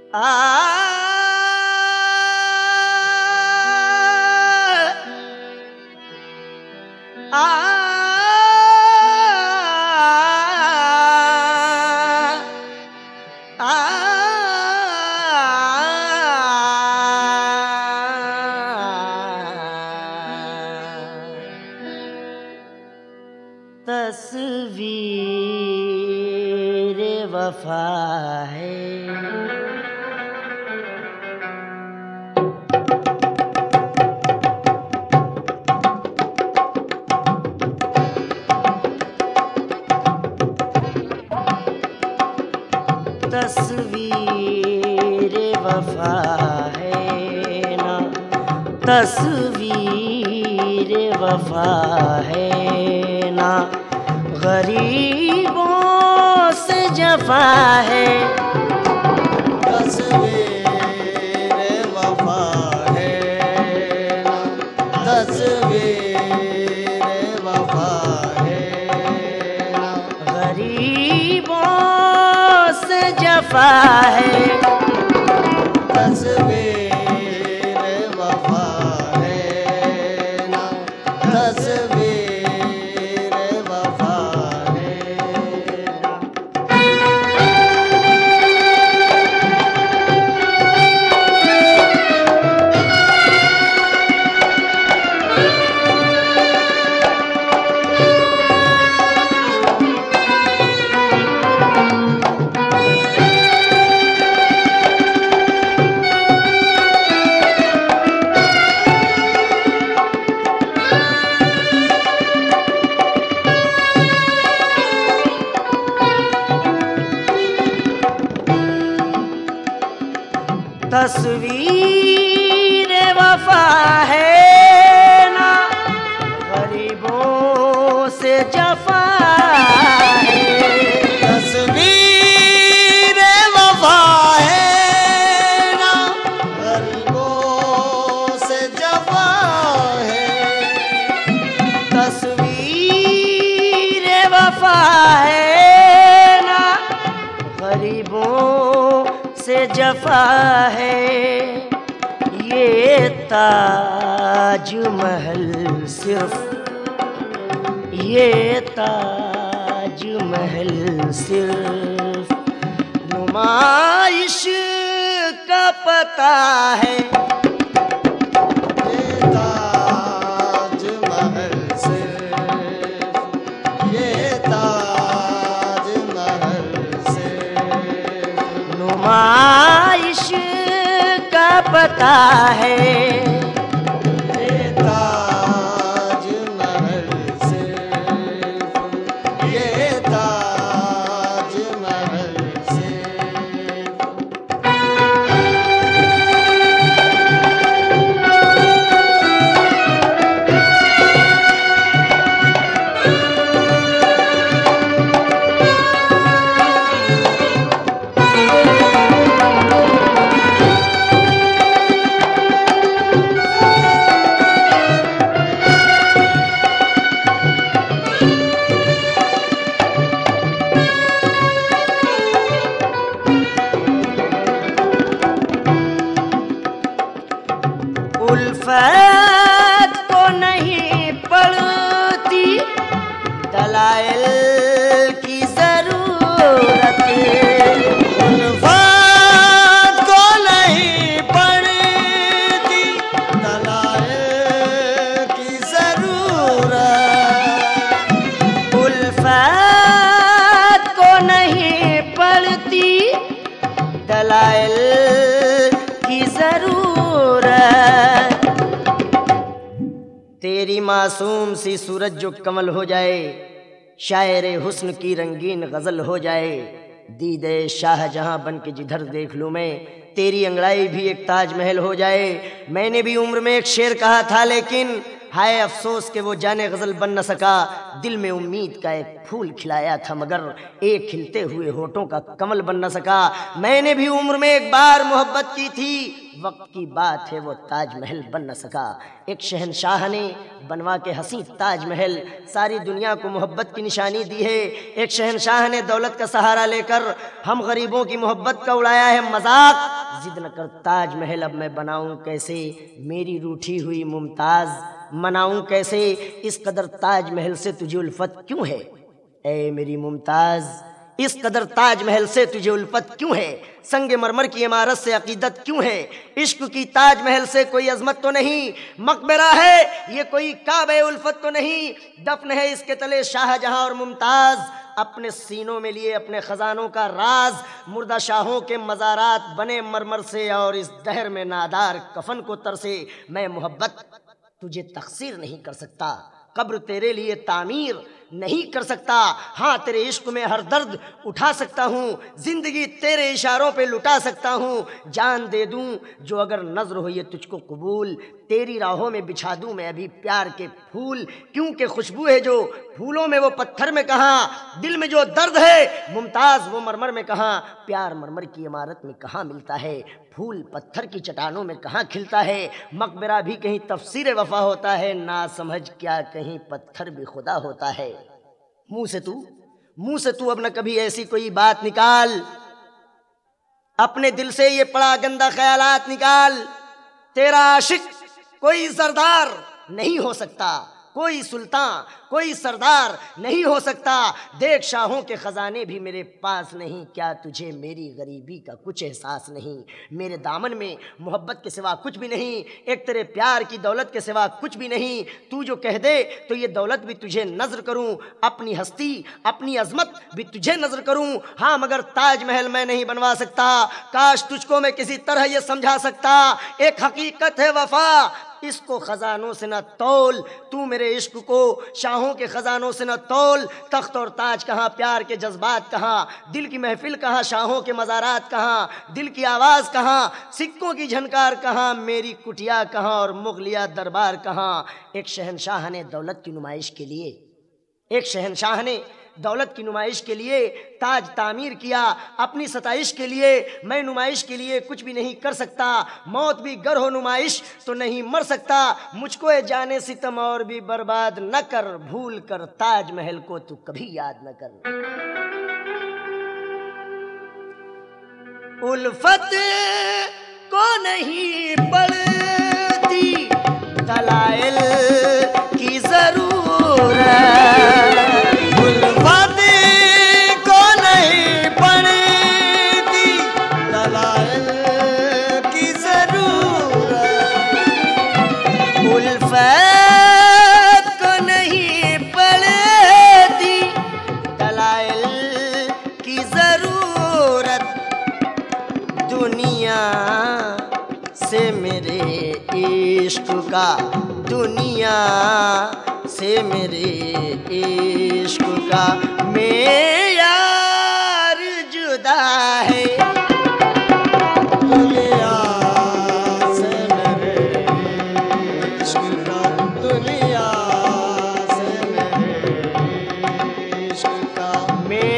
आ तस्वीर वफा है तस्वीर वफा है ना, तस्वीर वफा है ना, गरीबों से जफा है। तस्वीर वफा है ना, तस्वीर वफा है ना, गरीबों से जफा है। तस्वीर वफा है ना, तस्वीर वफा है ना। तस्वीर वफा है ना, गरीबों से जफा है। तस्वीर वफा है ना, गरीबों से जफा है। तस्वीर वफा है ना, गरीबों से जफा है। ये ताज महल सिर्फ, ये ताज महल सिर्फ नुमाइश का पता है। ये ताज महल सिर्फ, ये ताज महल सिर्फ नुमाइश का पता है। ये ताज महल सिर्फ, ये ताज महल सिर्फ। उल्फत को नहीं पड़ती दलाइल की जरूरत। उल्फत को नहीं पड़ती दलाइल की जरूरत। उल्फत को नहीं पड़ती दलाइल की जरूरत। तेरी मासूम सी सूरत जो कमल हो जाए, शायरे हुस्न की रंगीन गजल हो जाए। दीदे शाहजहां बन के जिधर देख लूं मैं, तेरी अंगड़ाई भी एक ताजमहल हो जाए। मैंने भी उम्र में एक शेर कहा था, लेकिन हाय अफसोस कि वो जाने गजल बन न सका। दिल में उम्मीद का एक फूल खिलाया था, मगर एक खिलते हुए होठों का कमल बन न सका। मैंने भी उम्र में एक बार मोहब्बत की थी, वक्त की बात है वो ताजमहल बन न सका। एक शहंशाह ने बनवा के हसी ताजमहल सारी दुनिया को मोहब्बत की निशानी दी है। एक शहंशाह ने दौलत का सहारा लेकर हम गरीबों की मोहब्बत का उड़ाया है मजाक। जिद न कर ताजमहल अब मैं बनाऊं कैसे, मेरी रूठी हुई मुमताज मनाऊं कैसे, इस कदर ताजमहल से तुझे उल्फत क्यों है ऐ मेरी मुमताज, इस कदर ताजमहल से तुझे उल्फत क्यों है, संगे मरमर की इमारत से अकीदत क्यों है, इश्क की ताजमहल से कोई अजमत तो नहीं, मकबरा है ये कोई काबे उल्फत तो नहीं, दफन है इसके तले शाहजहां और मुमताज, अपने सीनों में लिए अपने खजानों का राज, मुर्दा शाहों के मज़ारात बने मरमर से, और इस दहर में नादार कफन को तरसे, मैं मोहब्बत तुझे तकसीर नहीं कर सकता, कब्र तेरे लिए तामीर नहीं कर सकता, हाँ तेरे इश्क में हर दर्द उठा सकता हूँ, जिंदगी तेरे इशारों पे लुटा सकता हूँ, जान दे दूँ जो अगर नजर हो ये तुझको कबूल, तेरी राहों में बिछा दूँ मैं अभी प्यार के फूल, क्योंकि खुशबू है जो फूलों में वो पत्थर में कहाँ, दिल में जो दर्द है मुमताज वो मरमर में कहाँ, प्यार मरमर की इमारत में कहाँ मिलता है, फूल पत्थर की चट्टानों में कहाँ खिलता है, मकबरा भी कहीं तफसीर वफा होता है, ना समझ क्या कहीं पत्थर भी खुदा होता है। मुंह से तू अब न कभी ऐसी कोई बात निकाल, अपने दिल से ये पड़ा गंदा ख्यालात निकाल, तेरा आशिक कोई सरदार नहीं हो सकता, कोई सुल्तान कोई सरदार नहीं हो सकता, देख शाहों के खजाने भी मेरे पास नहीं, क्या तुझे मेरी गरीबी का कुछ एहसास नहीं, मेरे दामन में मोहब्बत के सिवा कुछ भी नहीं, एक तेरे प्यार की दौलत के सिवा कुछ भी नहीं, तू जो कह दे तो ये दौलत भी तुझे नजर करूं, अपनी हस्ती अपनी अजमत भी तुझे नजर करूं, हाँ मगर ताजमहल मैं नहीं बनवा सकता, काश तुझको मैं किसी तरह ये समझा सकता, एक हकीकत है वफा इसको खजानों से न तौल, तू मेरे इश्क को शाहों के खजानों से न तौल, तख्त और ताज कहाँ, प्यार के जज्बात कहाँ, दिल की महफिल कहाँ, शाहों के मज़ारात कहाँ, दिल की आवाज़ कहाँ, सिक्कों की झनकार कहाँ, मेरी कुटिया कहाँ और मुगलिया दरबार कहाँ। एक शहंशाह ने दौलत की नुमाइश के लिए, एक शहंशाह ने दौलत की नुमाइश के लिए ताज तामीर किया, अपनी सताइश के लिए मैं नुमाइश के लिए कुछ भी नहीं कर सकता, मौत भी गर हो नुमाइश तो नहीं मर सकता, मुझको ये जाने सितम और भी बर्बाद न कर, भूल कर ताजमहल को तू कभी याद न कर। उल्फत को नहीं पड़ती दलाइल की जरूरत, उल्फत को नहीं पड़ती दलाइल की जरूरत, उल्फत को नहीं पड़ती दलाइल की जरूरत, दुनिया से मेरे इश्क का, दुनिया से मेरे इश्क का मेयार जुदा है, दुनिया से मेरे इश्क का, दुनिया से मेरे इश्क का